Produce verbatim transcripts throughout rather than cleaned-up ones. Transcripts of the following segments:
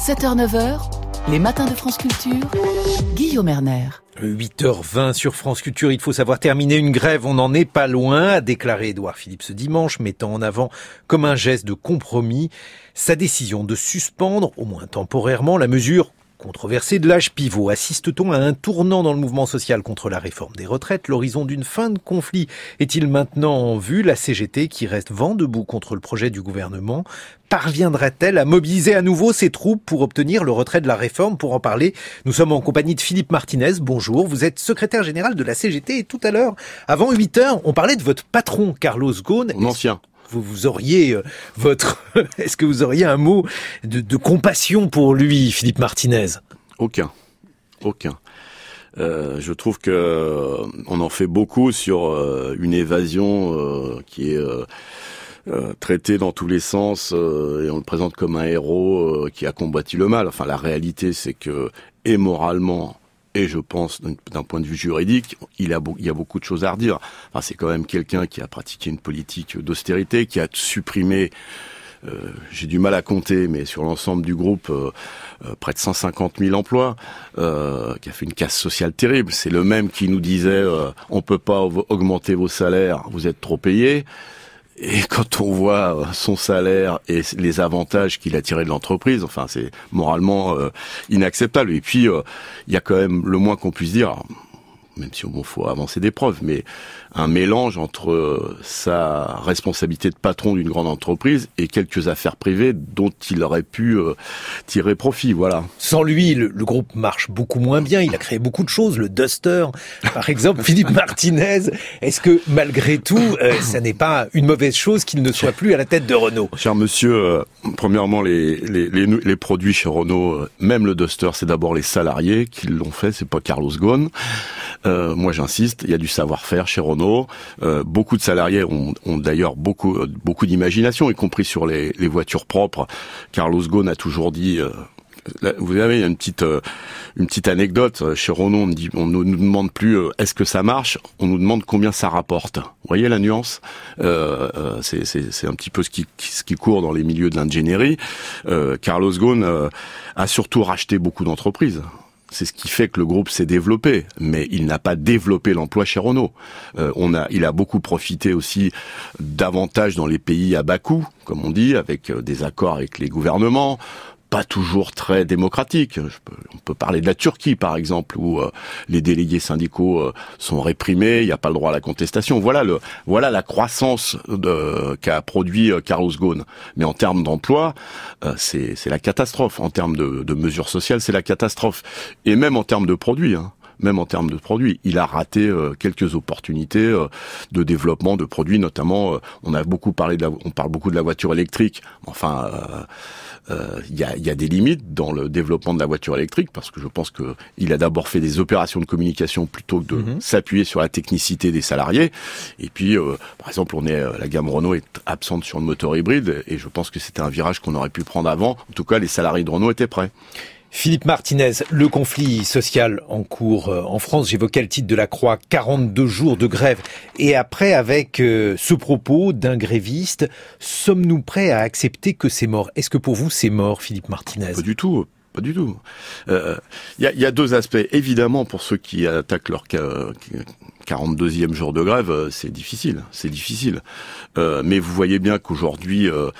sept heures neuf heures, les matins de France Culture, Guillaume Erner. huit heures vingt sur France Culture, il faut savoir terminer une grève, on n'en est pas loin, a déclaré Édouard Philippe ce dimanche, mettant en avant comme un geste de compromis sa décision de suspendre, au moins temporairement, la mesure controversée de l'âge pivot. Assiste-t-on à un tournant dans le mouvement social contre la réforme des retraites? L'horizon d'une fin de conflit est-il maintenant en vue? La C G T, qui reste vent debout contre le projet du gouvernement, parviendra-t-elle à mobiliser à nouveau ses troupes pour obtenir le retrait de la réforme? Pour en parler, nous sommes en compagnie de Philippe Martinez. Bonjour, vous êtes secrétaire général de la C G T et tout à l'heure, avant huit heures, on parlait de votre patron, Carlos Ghosn. Mon ancien. Vous, vous auriez euh, votre... Est-ce que vous auriez un mot de, de compassion pour lui, Philippe Martinez? Aucun. Aucun. Euh, je trouve que euh, on en fait beaucoup sur euh, une évasion euh, qui est euh, euh, traitée dans tous les sens euh, et on le présente comme un héros euh, qui a combattu le mal. Enfin, la réalité, c'est que, et moralement, et je pense, d'un point de vue juridique, il, a, il y a beaucoup de choses à redire. Enfin, c'est quand même quelqu'un qui a pratiqué une politique d'austérité, qui a supprimé, euh, j'ai du mal à compter, mais sur l'ensemble du groupe, euh, euh, près de cent cinquante mille emplois, euh, qui a fait une casse sociale terrible. C'est le même qui nous disait euh, « on peut pas augmenter vos salaires, vous êtes trop payés ». Et quand on voit son salaire et les avantages qu'il a tirés de l'entreprise, enfin, c'est moralement euh, inacceptable. Et puis, euh, il y a quand même le moins qu'on puisse dire, même si bon, faut avancer des preuves, mais un mélange entre euh, sa responsabilité de patron d'une grande entreprise et quelques affaires privées dont il aurait pu euh, tirer profit, voilà. Sans lui, le, le groupe marche beaucoup moins bien. Il a créé beaucoup de choses, le Duster, par exemple. Philippe Martinez, est-ce que malgré tout, euh, ça n'est pas une mauvaise chose qu'il ne soit plus à la tête de Renault? Cher monsieur, euh, premièrement, les, les, les, les produits chez Renault, euh, même le Duster, c'est d'abord les salariés qui l'ont fait, c'est pas Carlos Ghosn. Euh, moi, j'insiste, il y a du savoir-faire chez Renault. Euh, beaucoup de salariés ont, ont d'ailleurs beaucoup, euh, beaucoup d'imagination, y compris sur les, les voitures propres. Carlos Ghosn a toujours dit... Euh, là, vous savez, il y a une petite, euh, une petite anecdote. Chez Renault, on ne dit, on ne nous demande plus euh, est-ce que ça marche, on nous demande combien ça rapporte. Vous voyez la nuance? euh, euh, c'est, c'est, c'est un petit peu ce qui, ce qui court dans les milieux de l'ingénierie. Euh, Carlos Ghosn euh, a surtout racheté beaucoup d'entreprises. C'est ce qui fait que le groupe s'est développé, mais il n'a pas développé l'emploi chez Renault. Euh, on a, il a beaucoup profité aussi d'avantages dans les pays à bas coût, comme on dit, avec des accords avec les gouvernements, pas toujours très démocratiques. Je peux, on peut parler de la Turquie, par exemple, où euh, les délégués syndicaux euh, sont réprimés, il n'y a pas le droit à la contestation. Voilà le, voilà la croissance de, qu'a produit euh, Carlos Ghosn. Mais en termes d'emploi, euh, c'est, c'est la catastrophe. En termes de, de mesures sociales, c'est la catastrophe. Et même en termes de produits, hein. Même en termes de produits, il a raté euh, quelques opportunités euh, de développement de produits, notamment. Euh, on a beaucoup parlé de la, on parle beaucoup de la voiture électrique. Enfin, il euh, euh, y, a, y a des limites dans le développement de la voiture électrique parce que je pense que il a d'abord fait des opérations de communication plutôt que de mmh. s'appuyer sur la technicité des salariés. Et puis, euh, par exemple, on est la gamme Renault est absente sur le moteur hybride et je pense que c'était un virage qu'on aurait pu prendre avant. En tout cas, les salariés de Renault étaient prêts. Philippe Martinez, le conflit social en cours en France, j'évoquais le titre de la Croix, quarante-deux jours de grève. Et après, avec euh, ce propos d'un gréviste, sommes-nous prêts à accepter que c'est mort? Est-ce que pour vous c'est mort, Philippe Martinez? Pas du tout. Pas du tout. Il euh, y, a, y a deux aspects. Évidemment, pour ceux qui attaquent leur quarante-deuxième jour de grève, c'est difficile. C'est difficile. Euh, mais vous voyez bien qu'aujourd'hui, euh,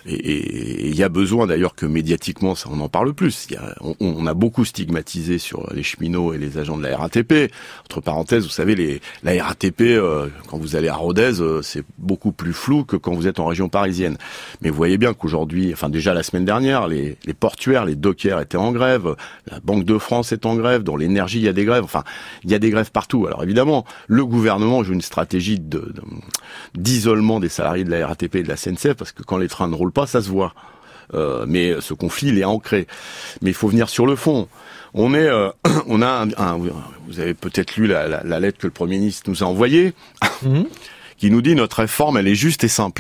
et il y a besoin d'ailleurs que médiatiquement, ça, on en parle plus. Y a, on, on a beaucoup stigmatisé sur les cheminots et les agents de la R A T P. Entre parenthèses, vous savez, les, la R A T P, euh, quand vous allez à Rodez, euh, c'est beaucoup plus flou que quand vous êtes en région parisienne. Mais vous voyez bien qu'aujourd'hui, enfin déjà la semaine dernière, les, les portuaires, les dockers étaient en grève, la Banque de France est en grève, dans l'énergie il y a des grèves, enfin il y a des grèves partout. Alors évidemment, le gouvernement joue une stratégie de, de, d'isolement des salariés de la R A T P et de la S N C F parce que quand les trains ne roulent pas, ça se voit. Euh, mais ce conflit, il est ancré. Mais il faut venir sur le fond. On est, euh, on a un, un, vous avez peut-être lu la, la, la lettre que le Premier ministre nous a envoyée, mmh. qui nous dit notre réforme, elle est juste et simple.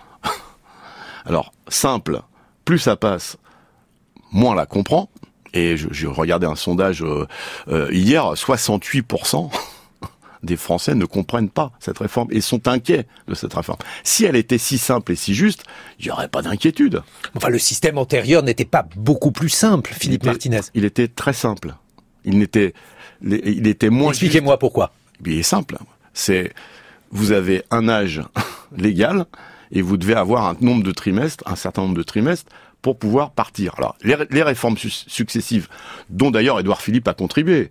Alors simple, plus ça passe, moins on la comprend. Et je, je regardais un sondage euh, euh, hier, soixante-huit pour cent des Français ne comprennent pas cette réforme et sont inquiets de cette réforme. Si elle était si simple et si juste, il n'y aurait pas d'inquiétude. Enfin, le système antérieur n'était pas beaucoup plus simple, Philippe il était, Martinez. Il était très simple. Il n'était, il était moins. Expliquez-moi juste. Pourquoi. Il est simple. C'est, vous avez un âge légal et vous devez avoir un nombre de trimestres, un certain nombre de trimestres pour pouvoir partir. Alors, les, les réformes su- successives, dont d'ailleurs Édouard Philippe a contribué,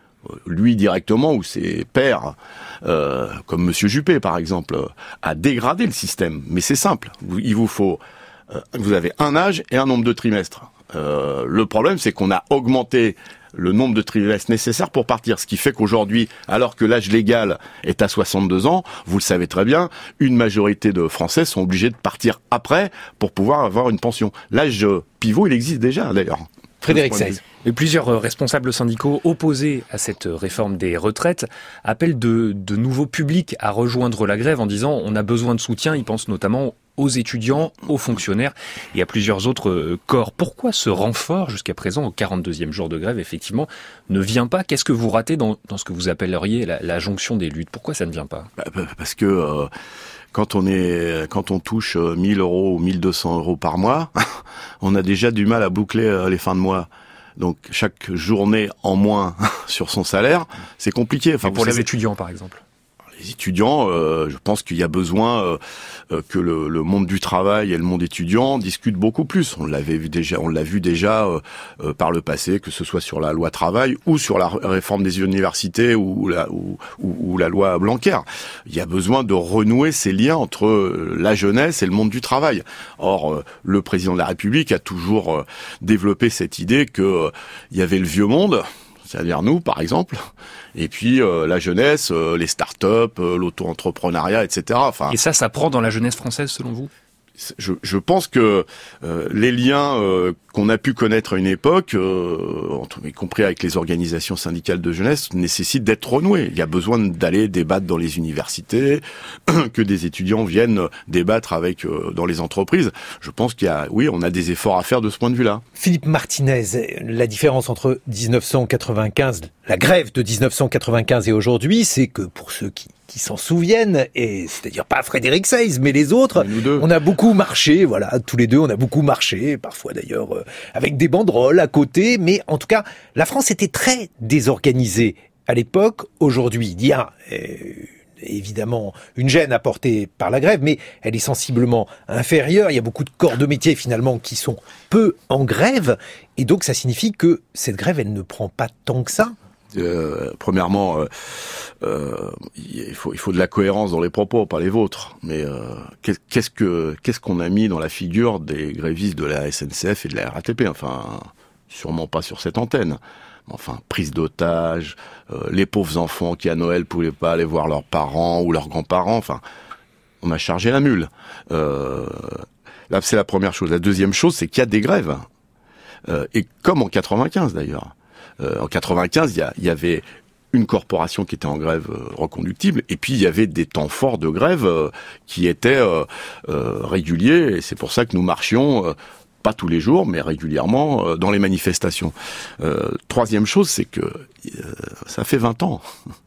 lui directement ou ses pairs, euh, comme Monsieur Juppé par exemple, a dégradé le système. Mais c'est simple. Vous, il vous faut, euh, vous avez un âge et un nombre de trimestres. Euh, le problème, c'est qu'on a augmenté le nombre de trimestres nécessaires pour partir. Ce qui fait qu'aujourd'hui, alors que l'âge légal est à soixante-deux ans, vous le savez très bien, une majorité de Français sont obligés de partir après pour pouvoir avoir une pension. L'âge pivot, il existe déjà d'ailleurs. Frédéric Seyss. Et plusieurs responsables syndicaux opposés à cette réforme des retraites appellent de, de nouveaux publics à rejoindre la grève en disant on a besoin de soutien. Ils pensent notamment aux étudiants, aux fonctionnaires et à plusieurs autres corps. Pourquoi ce renfort, jusqu'à présent, au quarante-deuxième jour de grève, effectivement, ne vient pas? Qu'est-ce que vous ratez dans, dans ce que vous appelleriez la, la jonction des luttes? Pourquoi ça ne vient pas? Parce que euh, quand on est, quand on touche mille euros ou mille deux cents euros par mois, on a déjà du mal à boucler les fins de mois. Donc chaque journée en moins sur son salaire, c'est compliqué. Enfin, pour les savez, étudiants, par exemple. Les étudiants, euh, je pense qu'il y a besoin euh, euh, que le, le monde du travail et le monde étudiant discutent beaucoup plus. On l'avait vu déjà, on l'a vu déjà euh, euh, par le passé, que ce soit sur la loi travail ou sur la réforme des universités ou la, ou, ou, ou la loi Blanquer. Il y a besoin de renouer ces liens entre la jeunesse et le monde du travail. Or, euh, le président de la République a toujours euh, développé cette idée que euh, il y avait le vieux monde, c'est-à-dire nous, par exemple, et puis euh, la jeunesse, euh, les start-up, euh, l'auto-entrepreneuriat, et cetera. Enfin, et ça, ça prend dans la jeunesse française, selon vous ? Je, je pense que euh, les liens euh, qu'on a pu connaître à une époque, euh, y compris avec les organisations syndicales de jeunesse, nécessitent d'être renoués. Il y a besoin d'aller débattre dans les universités, que des étudiants viennent débattre avec euh, dans les entreprises. Je pense qu'il y a, oui, on a des efforts à faire de ce point de vue-là. Philippe Martinez, la différence entre dix-neuf cent quatre-vingt-quinze, la grève de dix-neuf cent quatre-vingt-quinze et aujourd'hui, c'est que pour ceux qui qui s'en souviennent, et c'est-à-dire pas Frédéric Seyss, mais les autres, on a beaucoup marché, voilà, tous les deux, on a beaucoup marché, parfois d'ailleurs euh, avec des banderoles à côté, mais en tout cas, la France était très désorganisée à l'époque. Aujourd'hui, il y a euh, évidemment une gêne apportée par la grève, mais elle est sensiblement inférieure. Il y a beaucoup de corps de métier finalement qui sont peu en grève, et donc ça signifie que cette grève, elle ne prend pas tant que ça. Euh, premièrement, euh, euh, il faut il faut de la cohérence dans les propos, pas les vôtres. Mais euh, qu'est-ce que qu'est-ce qu'on a mis dans la figure des grévistes de la S N C F et de la R A T P? Enfin, sûrement pas sur cette antenne. Enfin, prise d'otages, euh, les pauvres enfants qui à Noël pouvaient pas aller voir leurs parents ou leurs grands-parents. Enfin, on a chargé la mule. Euh, là, c'est la première chose. La deuxième chose, c'est qu'il y a des grèves. Euh, et comme en quatre-vingt-quinze d'ailleurs. Euh, en quatre-vingt-quinze, il y, a, il y avait une corporation qui était en grève euh, reconductible, et puis il y avait des temps forts de grève euh, qui étaient euh, euh, réguliers, et c'est pour ça que nous marchions, euh, pas tous les jours, mais régulièrement, euh, dans les manifestations. Euh, troisième chose, c'est que euh, ça fait vingt ans.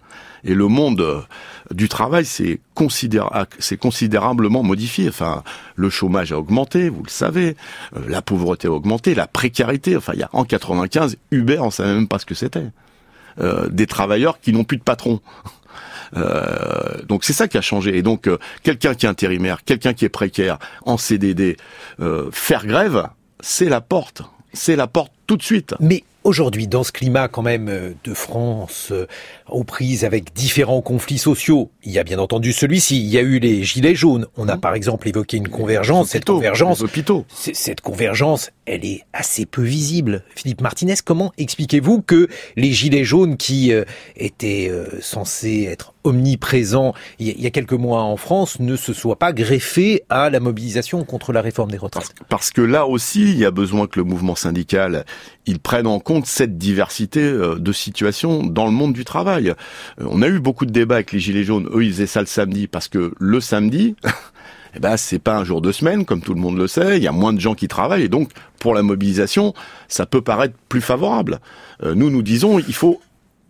Et le monde du travail s'est considéra- considérablement modifié. Enfin, le chômage a augmenté, vous le savez, euh, la pauvreté a augmenté, la précarité. Enfin, il y a en quatre-vingt-quinze, Uber, on savait même pas ce que c'était. Euh, des travailleurs qui n'ont plus de patron. Euh, donc c'est ça qui a changé. Et donc euh, quelqu'un qui est intérimaire, quelqu'un qui est précaire, en C D D, euh, faire grève, c'est la porte. C'est la porte tout de suite. Mais aujourd'hui, dans ce climat quand même de France, aux prises avec différents conflits sociaux, il y a bien entendu celui-ci, il y a eu les gilets jaunes. On a par exemple évoqué une convergence. Hôpitaux, cette convergence, hôpitaux. cette convergence, elle est assez peu visible. Philippe Martinez, comment expliquez-vous que les gilets jaunes qui euh, étaient euh, censés être omniprésents il y a quelques mois en France ne se soient pas greffés à la mobilisation contre la réforme des retraites? Parce, parce que là aussi, il y a besoin que le mouvement syndical, il prenne en compte cette diversité de situations dans le monde du travail. On a eu beaucoup de débats avec les gilets jaunes. Eux, ils faisaient ça le samedi parce que le samedi, eh ben, c'est pas un jour de semaine, comme tout le monde le sait. Il y a moins de gens qui travaillent et donc, pour la mobilisation, ça peut paraître plus favorable. Euh, nous, nous disons, il faut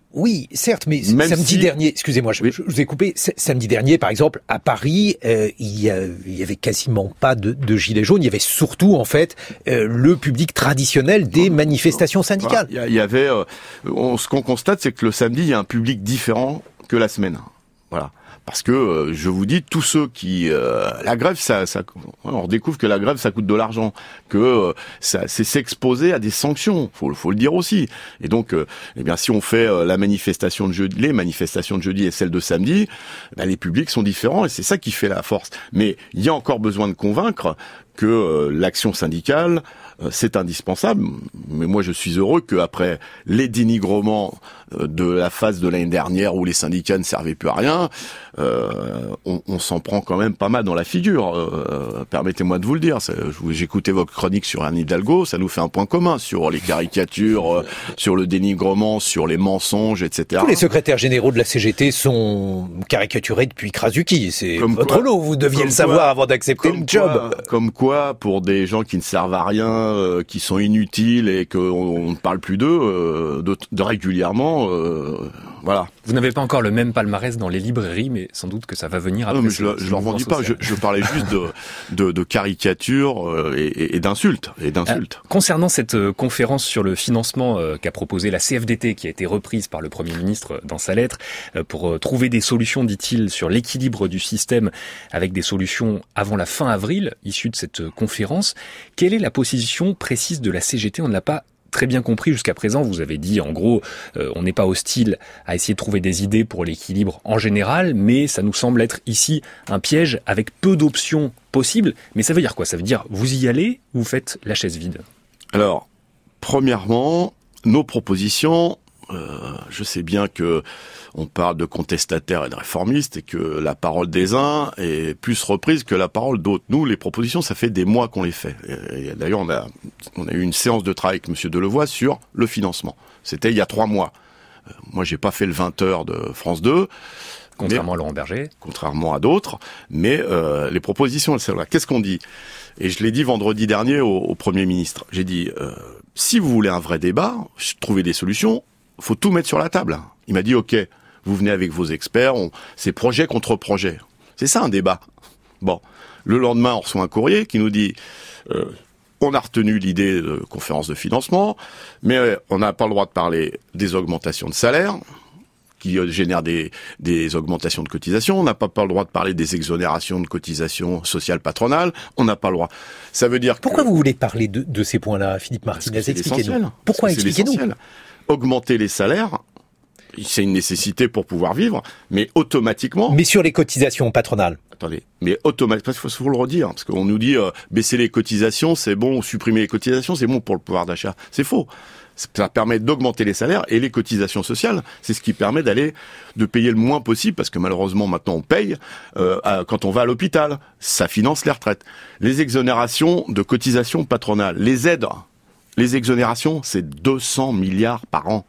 Oui, certes, mais Même samedi si... dernier, excusez-moi, je, oui. je vous ai coupé, samedi dernier, par exemple, à Paris, euh, il, y a, il y avait quasiment pas de, de gilets jaunes, il y avait surtout, en fait, euh, le public traditionnel des manifestations syndicales. Voilà. Il y avait, euh, on, ce qu'on constate, c'est que le samedi, il y a un public différent que la semaine. Voilà. Parce que, euh, je vous dis, tous ceux qui... Euh, la grève, ça, ça... On découvre que la grève, ça coûte de l'argent. Que euh, ça, c'est s'exposer à des sanctions. Faut, faut le dire aussi. Et donc, euh, eh bien, si on fait euh, la manifestation de jeudi, les manifestations de jeudi et celles de samedi, ben, les publics sont différents et c'est ça qui fait la force. Mais il y a encore besoin de convaincre que euh, l'action syndicale, euh, c'est indispensable. Mais moi, je suis heureux qu'après les dénigrements euh, de la phase de l'année dernière où les syndicats ne servaient plus à rien, euh, on, on s'en prend quand même pas mal dans la figure. Euh, permettez-moi de vous le dire. J'écoutais votre chronique sur Anne Hidalgo, ça nous fait un point commun sur les caricatures, euh, sur le dénigrement, sur les mensonges, et cetera. Tous les secrétaires généraux de la C G T sont caricaturés depuis Krasuki. C'est Comme votre quoi, lot, vous deviez le savoir quoi, avant d'accepter le job. Quoi, comme quoi, pour des gens qui ne servent à rien, euh, qui sont inutiles et qu'on on ne parle plus d'eux, euh, de, de régulièrement, euh, voilà. Vous n'avez pas encore le même palmarès dans les librairies, mais sans doute que ça va venir après. Non, mais je ne leur vendis pas, je, je parlais juste de, de, de caricatures euh, et, et d'insultes. Et d'insultes. Euh, concernant cette euh, conférence sur le financement euh, qu'a proposé la C F D T, qui a été reprise par le Premier ministre dans sa lettre, euh, pour euh, trouver des solutions, dit-il, sur l'équilibre du système, avec des solutions avant la fin avril, issues de cette euh, conférence, quelle est la position précise de la C G T ? On ne l'a pas très bien compris jusqu'à présent. Vous avez dit, en gros, euh, on n'est pas hostile à essayer de trouver des idées pour l'équilibre en général, mais ça nous semble être ici un piège avec peu d'options possibles. Mais ça veut dire quoi ? Ça veut dire, vous y allez, vous faites la chaise vide ? Alors, premièrement, nos propositions, euh, je sais bien que on parle de contestataires et de réformistes et que la parole des uns est plus reprise que la parole d'autres. Nous, les propositions, ça fait des mois qu'on les fait. Et, et d'ailleurs, on a, on a eu une séance de travail avec Monsieur Delevoye sur le financement. C'était il y a trois mois. Euh, moi, j'ai pas fait le vingt heures de France deux. Contrairement mais, à Laurent Berger. Contrairement à d'autres. Mais euh, les propositions, elles sont là. Qu'est-ce qu'on dit ? Et je l'ai dit vendredi dernier au, au Premier ministre. J'ai dit, euh, si vous voulez un vrai débat, trouver des solutions, faut tout mettre sur la table. Il m'a dit, OK, vous venez avec vos experts, on... c'est projet contre projet. C'est ça un débat. Bon, le lendemain, on reçoit un courrier qui nous dit, euh, on a retenu l'idée de conférence de financement, mais euh, on n'a pas le droit de parler des augmentations de salaire, qui génèrent des, des augmentations de cotisations, on n'a pas, pas le droit de parler des exonérations de cotisations sociales patronales, on n'a pas le droit. Ça veut dire Pourquoi que... vous voulez parler de, de ces points-là, Philippe Martinez ? Expliquez-nous. Pourquoi expliquez-nous ? Augmenter les salaires, c'est une nécessité pour pouvoir vivre, mais automatiquement... Mais sur les cotisations patronales. Attendez, mais automatiquement, il faut le redire, parce qu'on nous dit euh, baisser les cotisations, c'est bon, supprimer les cotisations, c'est bon pour le pouvoir d'achat. C'est faux. Ça permet d'augmenter les salaires et les cotisations sociales, c'est ce qui permet d'aller de payer le moins possible, parce que malheureusement maintenant on paye euh, à, quand on va à l'hôpital. Ça finance les retraites. Les exonérations de cotisations patronales, les aides, les exonérations, c'est deux cents milliards par an.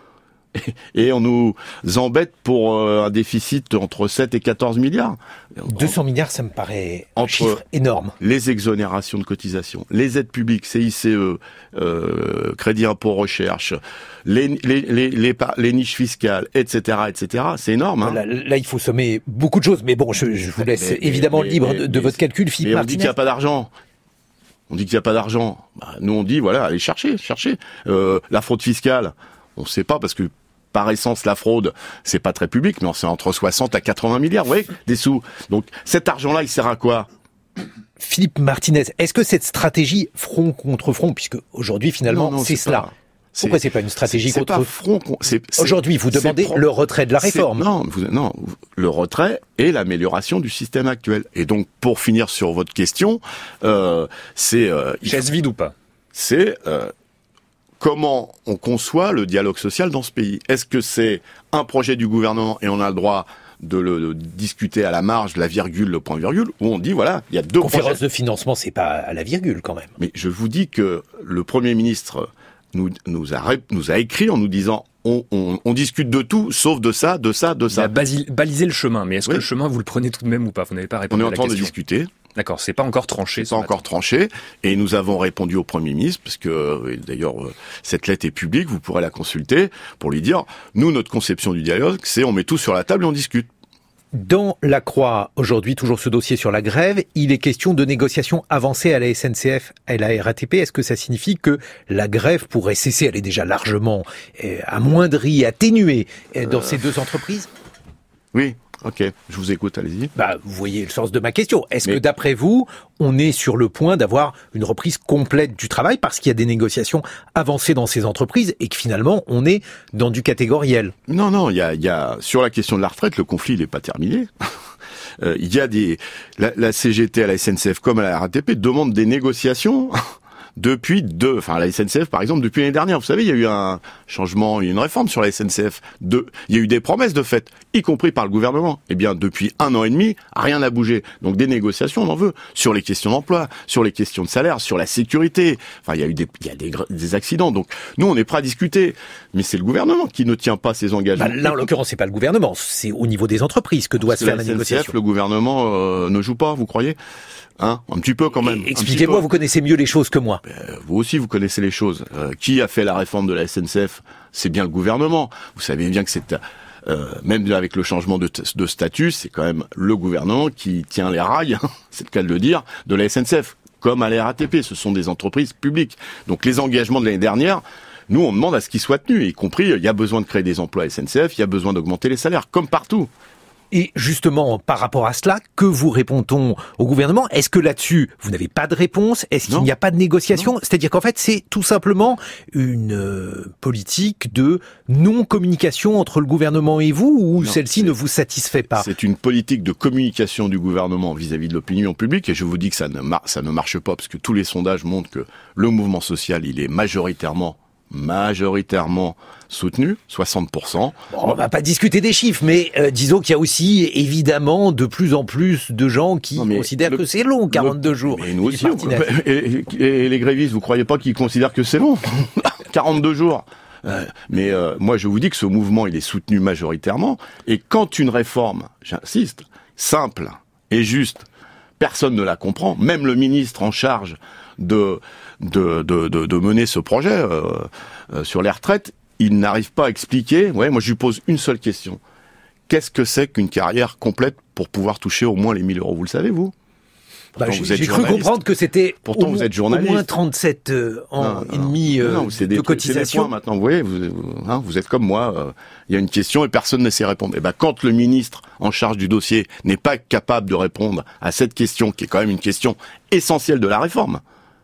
Et on nous embête pour euh, un déficit entre sept et quatorze milliards. deux cents milliards, ça me paraît un entre chiffre énorme. Les exonérations de cotisations, les aides publiques, C I C E, euh, crédit impôt recherche, les, les, les, les, les niches fiscales, et cetera, et cetera. C'est énorme. Hein. Là, là, il faut sommer beaucoup de choses, mais bon, je, je vous laisse mais, évidemment mais, libre mais, de, de mais, votre calcul, Philippe mais Martinez. On dit qu'il n'y a pas d'argent. On dit qu'il n'y a pas d'argent. Bah, nous, on dit, voilà, allez chercher, chercher. Euh, la fraude fiscale, on ne sait pas, parce que par essence, la fraude, c'est pas très public, mais c'est entre soixante à quatre-vingts milliards, vous voyez, des sous. Donc, cet argent-là, il sert à quoi ? Philippe Martinez, est-ce que cette stratégie front contre front, puisque aujourd'hui, finalement, non, non, c'est, c'est cela. Pas, Pourquoi c'est, c'est pas une stratégie c'est, contre c'est pas front c'est, c'est, Aujourd'hui, vous demandez pro... le retrait de la réforme. Non, vous, non, le retrait et l'amélioration du système actuel. Et donc, pour finir sur votre question, euh, c'est... Euh, Chaise vide ou pas ? C'est... Euh, Comment on conçoit le dialogue social dans ce pays ? Est-ce que c'est un projet du gouvernement et on a le droit de le de discuter à la marge, la virgule, le point virgule, où on dit voilà, il y a deux conférence projets. de financement, c'est pas à la virgule quand même. Mais je vous dis que le Premier ministre nous nous a nous a écrit en nous disant on, on, on discute de tout, sauf de ça, de ça, de ça. Il a basi- balisé le chemin, mais est-ce oui. que le chemin vous le prenez tout de même ou pas ? Vous n'avez pas répondu à la question. On est en train de discuter. D'accord, c'est pas encore tranché. C'est pas encore tranché, et nous avons répondu au Premier ministre, parce que d'ailleurs cette lettre est publique, vous pourrez la consulter, pour lui dire, nous, notre conception du dialogue, c'est on met tout sur la table et on discute. Dans La Croix, aujourd'hui, toujours ce dossier sur la grève, il est question de négociations avancées à la S N C F et à la R A T P. Est-ce que ça signifie que la grève pourrait cesser? Elle est déjà largement euh, amoindrie, atténuée euh, dans euh... ces deux entreprises? Oui. Ok, je vous écoute, allez-y. Bah, vous voyez le sens de ma question. Est-ce Mais... que d'après vous, on est sur le point d'avoir une reprise complète du travail parce qu'il y a des négociations avancées dans ces entreprises et que finalement, on est dans du catégoriel? Non, non, il y a, il y a, sur la question de la retraite, le conflit, il n'est pas terminé. euh, il y a des, la, la C G T à la S N C F comme à la R A T P demande des négociations depuis deux, enfin la S N C F par exemple depuis l'année dernière. Vous savez, il y a eu un changement, il y a eu une réforme sur la S N C F. De, il y a eu des promesses de fait, y compris par le gouvernement. Eh bien, depuis un an et demi, rien n'a bougé. Donc des négociations, on en veut sur les questions d'emploi, sur les questions de salaire, sur la sécurité. Enfin, il y a eu des, il y a des, des accidents. Donc nous, on est prêts à discuter, mais c'est le gouvernement qui ne tient pas ses engagements. Bah, là, en l'occurrence, c'est pas le gouvernement, c'est au niveau des entreprises que doit se faire la, la négociation. Le gouvernement euh, ne joue pas, vous croyez? Hein, un petit peu quand même. Expliquez-moi, vous connaissez mieux les choses que moi. Euh, vous aussi, vous connaissez les choses. Euh, qui a fait la réforme de la S N C F? C'est bien le gouvernement. Vous savez bien que c'est, euh, même avec le changement de, t- de statut, c'est quand même le gouvernement qui tient les rails, c'est le cas de le dire, de la S N C F. Comme à la R A T P, ce sont des entreprises publiques. Donc les engagements de l'année dernière, nous on demande à ce qu'ils soient tenus, y compris, il y a besoin de créer des emplois à S N C F, il y a besoin d'augmenter les salaires, comme partout. Et justement, par rapport à cela, que vous répond-on au gouvernement? Est-ce que là-dessus, vous n'avez pas de réponse? Est-ce qu'il non. n'y a pas de négociation? Non. C'est-à-dire qu'en fait, c'est tout simplement une euh, politique de non-communication entre le gouvernement et vous, ou non, celle-ci ne vous satisfait pas? C'est une politique de communication du gouvernement vis-à-vis de l'opinion publique, et je vous dis que ça ne, mar- ça ne marche pas, parce que tous les sondages montrent que le mouvement social, il est majoritairement majoritairement soutenu, soixante pour cent. Bon, on va pas discuter des chiffres, mais euh, disons qu'il y a aussi évidemment de plus en plus de gens qui non, considèrent le, que c'est long, quarante-deux le, jours. Mais nous aussi, et, et, et les grévistes, vous croyez pas qu'ils considèrent que c'est long? quarante-deux jours. Euh, mais euh, moi, je vous dis que ce mouvement, il est soutenu majoritairement. Et quand une réforme, j'insiste, simple et juste, personne ne la comprend, même le ministre en charge de de de de, de mener ce projet euh, euh, sur les retraites, il n'arrive pas à expliquer. Ouais, moi je lui pose une seule question. Qu'est-ce que c'est qu'une carrière complète pour pouvoir toucher au moins les mille euros? Vous le savez, vous? Bah, j'ai j'ai cru comprendre que c'était Pourtant, au, vous êtes journaliste. au moins trente-sept euh, ans non, et demi euh, non, de des, cotisation. Maintenant, vous voyez, vous, hein, vous êtes comme moi. Il euh, y a une question et personne ne sait répondre. Et ben, quand le ministre en charge du dossier n'est pas capable de répondre à cette question, qui est quand même une question essentielle de la réforme,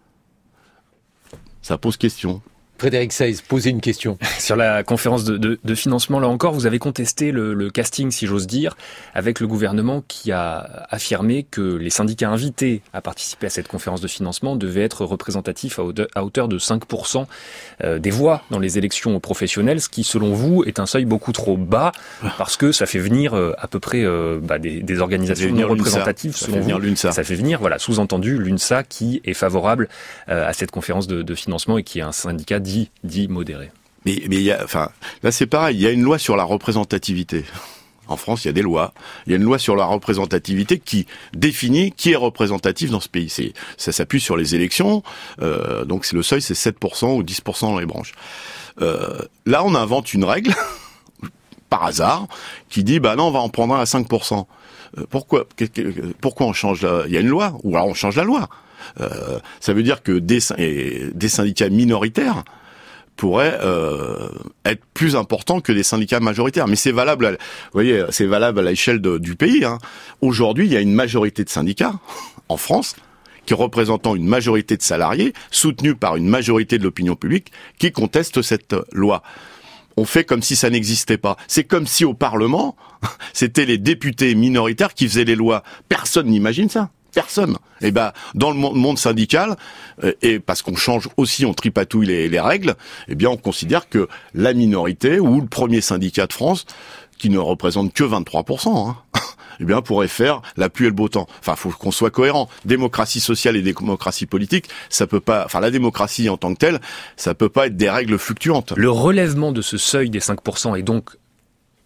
ça pose question. Frédéric Seiz, posez une question. Sur la conférence de, de, de financement, là encore, vous avez contesté le, le casting, si j'ose dire, avec le gouvernement qui a affirmé que les syndicats invités à participer à cette conférence de financement devaient être représentatifs à hauteur, à hauteur de cinq pour cent des voix dans les élections professionnelles, ce qui, selon vous, est un seuil beaucoup trop bas, parce que ça fait venir à peu près bah, des, des organisations non représentatives, selon vous. L'UNSA. Ça fait venir, voilà, sous-entendu, l'UNSA qui est favorable à cette conférence de, de financement et qui est un syndicat dit, dit modéré. Mais, mais il y a, enfin, là c'est pareil, il y a une loi sur la représentativité. En France, il y a des lois. Il y a une loi sur la représentativité qui définit qui est représentatif dans ce pays. C'est, ça s'appuie sur les élections. Euh, donc c'est le seuil, c'est sept pour cent ou dix pour cent dans les branches. Euh, là, on invente une règle, par hasard, qui dit, bah non, on va en prendre un à cinq pour cent. Euh, pourquoi, pourquoi on change la, il y a une loi, ou alors on change la loi. Euh, ça veut dire que des, des syndicats minoritaires pourraient euh, être plus importants que des syndicats majoritaires. Mais c'est valable, à, vous voyez, c'est valable à l'échelle de, du pays. Hein. Aujourd'hui, il y a une majorité de syndicats en France qui représentant une majorité de salariés, soutenus par une majorité de l'opinion publique, qui contestent cette loi. On fait comme si ça n'existait pas. C'est comme si au Parlement, c'était les députés minoritaires qui faisaient les lois. Personne n'imagine ça. Personne. Et ben, dans le monde syndical, euh, et parce qu'on change aussi, on tripatouille les, les règles, eh bien, on considère que la minorité ou le premier syndicat de France, qui ne représente que vingt-trois pour cent, hein, eh bien, pourrait faire la pluie et le beau temps. Enfin, faut qu'on soit cohérent. Démocratie sociale et démocratie politique, ça peut pas, enfin, la démocratie en tant que telle, ça peut pas être des règles fluctuantes. Le relèvement de ce seuil des cinq pour cent est donc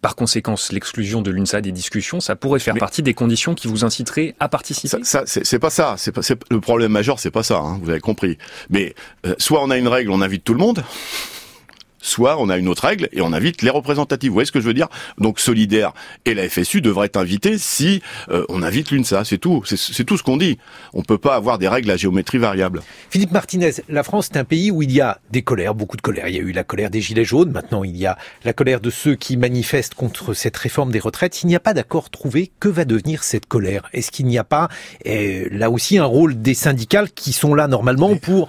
par conséquent, l'exclusion de l'UNSA des discussions, ça pourrait faire mais, partie des conditions qui vous inciteraient à participer. Ça, ça c'est, c'est pas ça. C'est pas, c'est, le problème majeur, c'est pas ça. Hein, vous avez compris. Mais euh, soit on a une règle, on invite tout le monde. Soit on a une autre règle et on invite les représentatifs. Vous voyez ce que je veux dire ? Donc Solidaire et la F S U devraient être invités si euh, on invite l'UNSA. C'est tout. C'est, c'est tout ce qu'on dit. On peut pas avoir des règles à géométrie variable. Philippe Martinez, la France est un pays où il y a des colères, beaucoup de colères. Il y a eu la colère des Gilets jaunes. Maintenant, il y a la colère de ceux qui manifestent contre cette réforme des retraites. S'il n'y a pas d'accord trouvé, que va devenir cette colère ? Est-ce qu'il n'y a pas euh, là aussi un rôle des syndicats qui sont là normalement Mais... pour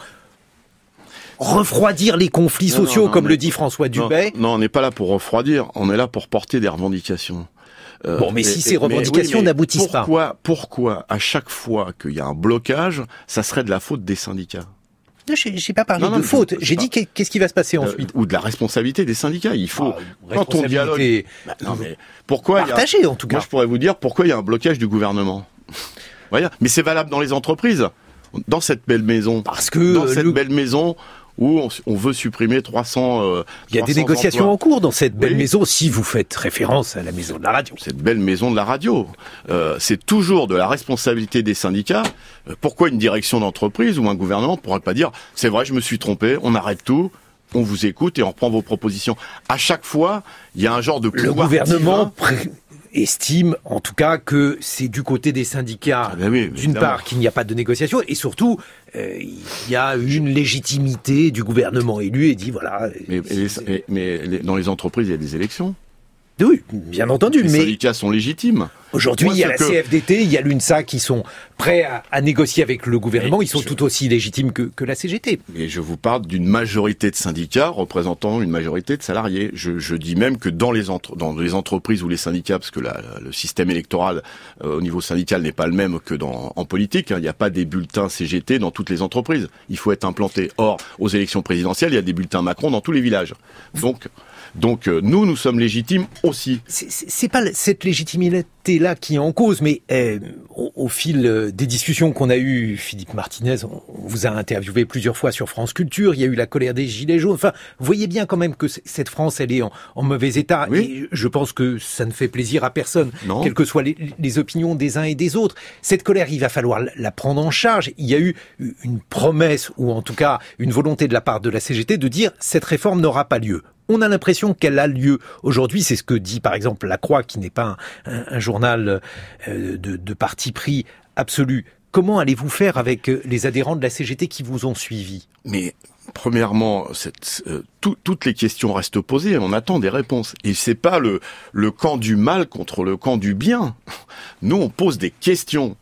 refroidir les conflits non, sociaux, non, non, comme le dit François Dubet. Non, non, on n'est pas là pour refroidir, on est là pour porter des revendications. Euh, bon, mais et, si ces revendications oui, n'aboutissent pourquoi, pas... Pourquoi, à chaque fois qu'il y a un blocage, ça serait de la faute des syndicats ? Non, j'ai, j'ai pas parlé non, non, de faute. J'ai pas... dit qu'est-ce qui va se passer ensuite. Euh, ou de la responsabilité des syndicats. Il faut, ah, quand on dialogue... Bah, non, mais pourquoi partagé, il y a... en tout cas. Moi, je pourrais vous dire pourquoi il y a un blocage du gouvernement. Voyez, mais c'est valable dans les entreprises. Dans cette belle maison. Parce que... Dans cette le... belle maison... où on, on veut supprimer trois cents euh, Il y a des négociations emplois. En cours dans cette belle oui. maison, si vous faites référence à la maison de la radio. Cette belle maison de la radio. Euh, c'est toujours de la responsabilité des syndicats. Euh, pourquoi une direction d'entreprise ou un gouvernement ne pourrait pas dire « c'est vrai, je me suis trompé, on arrête tout ». On vous écoute et on reprend vos propositions. À chaque fois, il y a un genre de pouvoir. Le gouvernement pré- estime, en tout cas, que c'est du côté des syndicats, ah ben oui, d'une part, qu'il n'y a pas de négociation, et surtout, euh, il y a une légitimité du gouvernement élu et dit voilà. Mais, mais, mais, mais les, dans les entreprises, il y a des élections. Oui, bien entendu. Les mais syndicats sont légitimes. Aujourd'hui, Moi, il y a la que... C F D T, il y a l'UNSA qui sont prêts à, à négocier avec le gouvernement. Mais Ils sont je... tout aussi légitimes que, que la C G T. Mais je vous parle d'une majorité de syndicats représentant une majorité de salariés. Je, je dis même que dans les, entre... dans les entreprises ou les syndicats, parce que la, le système électoral euh, au niveau syndical n'est pas le même que dans, en politique, hein. Il n'y a pas des bulletins C G T dans toutes les entreprises. Il faut être implanté. Or, aux élections présidentielles, il y a des bulletins Macron dans tous les villages. Donc... Donc euh, nous, nous sommes légitimes aussi. C'est, c'est, c'est pas cette légitimité-là qui est en cause, mais euh, au, au fil euh, des discussions qu'on a eues, Philippe Martinez, on, on vous a interviewé plusieurs fois sur France Culture, il y a eu la colère des Gilets jaunes, enfin, vous voyez bien quand même que c- cette France, elle est en, en mauvais état, oui. Et je pense que ça ne fait plaisir à personne, non. Quelles que soient les, les opinions des uns et des autres. Cette colère, il va falloir la prendre en charge. Il y a eu une promesse, ou en tout cas une volonté de la part de la C G T de dire « cette réforme n'aura pas lieu ». On a l'impression qu'elle a lieu aujourd'hui. C'est ce que dit par exemple La Croix, qui n'est pas un, un, un journal euh, de, de parti pris absolu. Comment allez-vous faire avec les adhérents de la C G T qui vous ont suivi ? Mais premièrement, cette, euh, tout, toutes les questions restent posées. On attend des réponses. Et c'est pas le, le camp du mal contre le camp du bien. Nous, on pose des questions.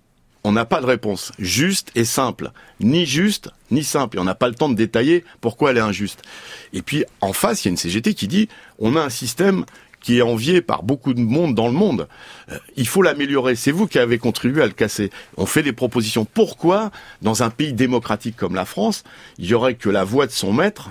On n'a pas de réponse juste et simple, ni juste ni simple. Et on n'a pas le temps de détailler pourquoi elle est injuste. Et puis en face, il y a une C G T qui dit on a un système qui est envié par beaucoup de monde dans le monde. Euh, il faut l'améliorer. C'est vous qui avez contribué à le casser. On fait des propositions. Pourquoi, dans un pays démocratique comme la France, il y aurait que la voix de son maître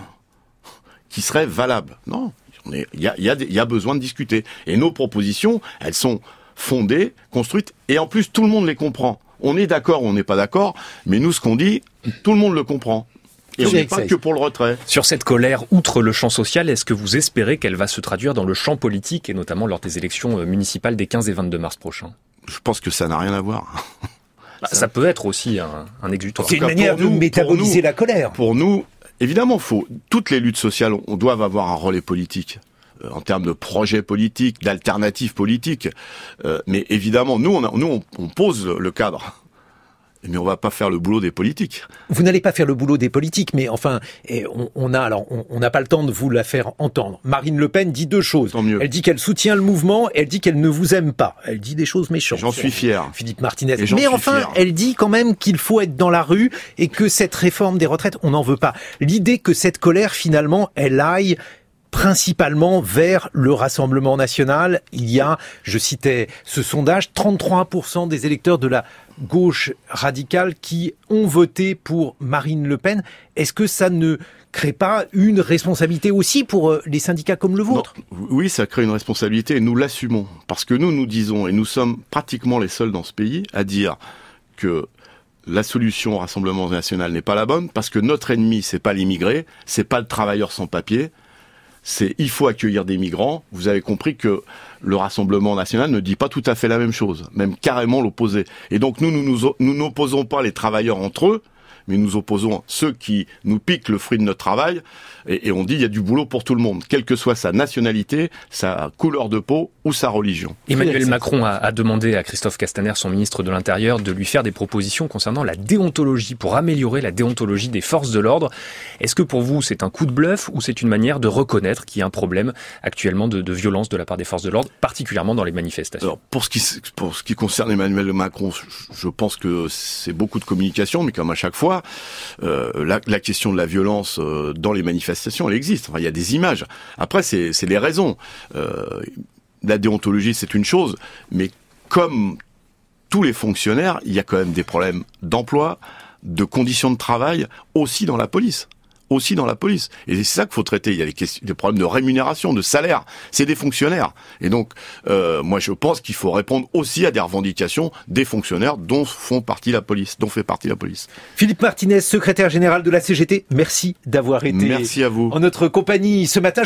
qui serait valable ? Non, il y a, il y a, il y a besoin de discuter. Et nos propositions, elles sont fondées, construites, et en plus tout le monde les comprend. On est d'accord ou on n'est pas d'accord, mais nous, ce qu'on dit, tout le monde le comprend. Et on n'est pas que pour le retrait. Sur cette colère, outre le champ social, est-ce que vous espérez qu'elle va se traduire dans le champ politique, et notamment lors des élections municipales des quinze et vingt-deux mars prochains ? Je pense que ça n'a rien à voir. Bah, ça... ça peut être aussi un, un exutoire. C'est une manière de métaboliser nous, la colère. Pour nous, évidemment, faut, toutes les luttes sociales, on doit avoir un relais politique. En termes de projets politiques, d'alternatives politiques. Euh, mais évidemment, nous, on, a, nous on, on pose le cadre. Mais on va pas faire le boulot des politiques. Vous n'allez pas faire le boulot des politiques, mais enfin, on, on a alors, on n'a pas le temps de vous la faire entendre. Marine Le Pen dit deux choses. Tant mieux. Elle dit qu'elle soutient le mouvement, et elle dit qu'elle ne vous aime pas. Elle dit des choses méchantes. J'en suis fier. Philippe Martinez. Et j'en mais suis enfin, fier. Elle dit quand même qu'il faut être dans la rue et que cette réforme des retraites, on n'en veut pas. L'idée que cette colère, finalement, elle aille principalement vers le Rassemblement national. Il y a, je citais ce sondage, trente-trois pour cent des électeurs de la gauche radicale qui ont voté pour Marine Le Pen. Est-ce que ça ne crée pas une responsabilité aussi pour les syndicats comme le vôtre ? Non, oui, ça crée une responsabilité et nous l'assumons. Parce que nous, nous disons, et nous sommes pratiquement les seuls dans ce pays à dire que la solution au Rassemblement national n'est pas la bonne, parce que notre ennemi, c'est pas l'immigré, c'est pas le travailleur sans papier, c'est il faut accueillir des migrants. Vous avez compris que le Rassemblement national ne dit pas tout à fait la même chose, même carrément l'opposé. Et donc nous, nous nous, nous n'opposons pas les travailleurs entre eux, mais nous opposons ceux qui nous piquent le fruit de notre travail, et, et on dit il y a du boulot pour tout le monde, quelle que soit sa nationalité, sa couleur de peau ou sa religion. Emmanuel Macron a, a demandé à Christophe Castaner, son ministre de l'Intérieur, de lui faire des propositions concernant la déontologie, pour améliorer la déontologie des forces de l'ordre. Est-ce que pour vous c'est un coup de bluff ou c'est une manière de reconnaître qu'il y a un problème actuellement de, de violence de la part des forces de l'ordre, particulièrement dans les manifestations? Alors, pour ce qui, pour ce qui concerne Emmanuel Macron, je pense que c'est beaucoup de communication, mais comme à chaque fois, Euh, la, la question de la violence euh, dans les manifestations, elle existe. Enfin, il y a des images. Après, c'est, c'est les raisons. Euh, la déontologie, c'est une chose, mais comme tous les fonctionnaires, il y a quand même des problèmes d'emploi, de conditions de travail, aussi dans la police. Aussi dans la police. Et c'est ça qu'il faut traiter. Il y a des, questions, des problèmes de rémunération, de salaire. C'est des fonctionnaires. Et donc, euh, moi, je pense qu'il faut répondre aussi à des revendications des fonctionnaires dont font partie la police, dont fait partie la police. Philippe Martinez, secrétaire général de la C G T, merci d'avoir été merci à vous. en notre compagnie ce matin.